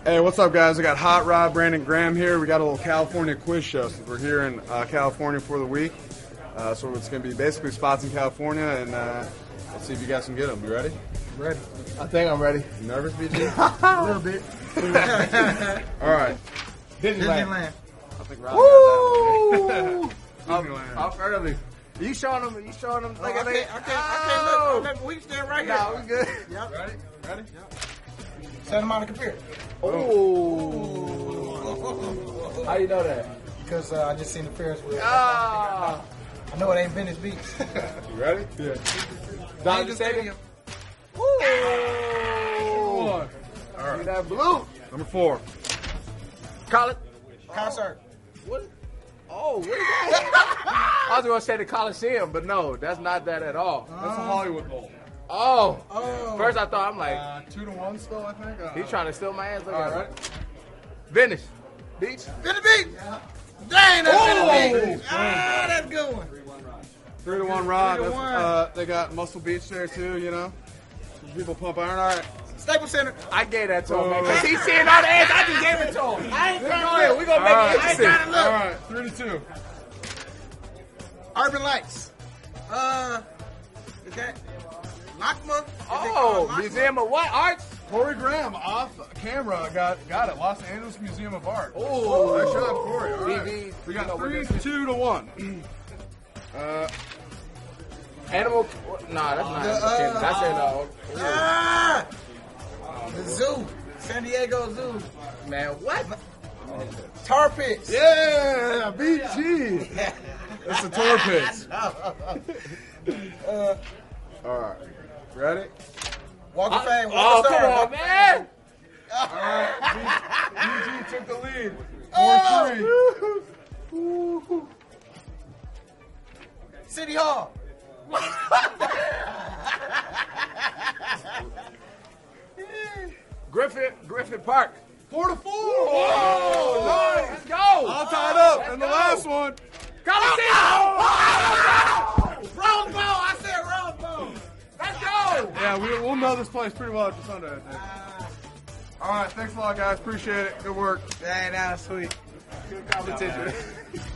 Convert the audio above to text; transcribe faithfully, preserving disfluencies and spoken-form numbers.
Hey, what's up, guys? I got Hot Rod, Brandon Graham here. We got a little California quiz show since we're here in uh, California for the week. Uh, so it's going to be basically spots in California, and uh, let's see if you guys can get them. You ready? I'm ready. I think I'm ready. You nervous, B G? A little bit. All right. Disneyland. I think Rod Woo! got that one. Disneyland. Off early. You showing them? You showing them? Oh, I can't, I can't, I can't look. We stand right here. Nah, we good. Yep. Ready? Ready? Yep. Santa Monica Pier. Oh. How you know that? Because uh, I just seen the Ferris wheel. Ah. I know it ain't Venice Beach. You ready? Yeah. Dodger Stadium. Woo. One. All right. See that blue? Number four. College. Concert. What? Oh, what is that? I was going to say the Coliseum, but no, that's not that at all. That's a Hollywood Bowl. Oh. Oh. First I thought, I'm like, Uh, two to one still, I think. Uh, he's trying to steal my ass. Look All at right. it. Venice. Beach. Venice Beach. Dang, that's Oh. Venice Beach. Ah, that's a good one. Three to one, Rod. Three to That's, one. Uh, they got Muscle Beach there too. You know, people pump iron. All right. Staples Center. I gave that to him, man. Oh. Because he's seeing all the ass. I just gave it to him. I ain't Go trying ahead. to We're going to All make right. it interesting. I ain't trying to All look. right. Three to two. Urban Lights. Uh, is that Lockma? Is it Oh, called Lockma? Museum of what? Arts? Corey Graham off camera got got it. Los Angeles Museum of Art. Oh. Nice job, Corey. All right. B B, We you know got what three, this is. two to one. Uh, Animal. Nah, that's not. The, Animal uh, Kingdom. That's in uh, Ah, the zoo. San Diego Zoo. man. What? Tar Pits. yeah, B G. That's the tour pits. Uh, All right. Ready? Walk of Fame. Walk Oh, of Star. come on, Walk- man. All right. B G took the lead. Oh. four three. City Hall. Griffith, Griffith Park. Four to four. Oh, nice. let's go. All tied up. Let's And the go. last one. Coliseum. Rose Bowl. I said Rose Bowl. Let's go. Yeah, we, we'll know this place pretty well after Sunday, I think. All right, thanks a lot, guys. Appreciate it. Good work. Dang, that was sweet. Good competition.